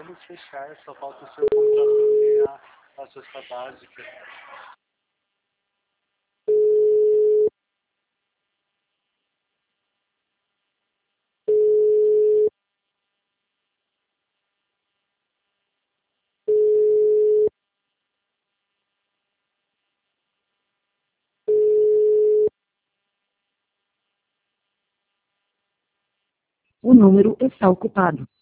podemos fechar, só falta o seu contrato ganhar a cesta básica. O número está ocupado.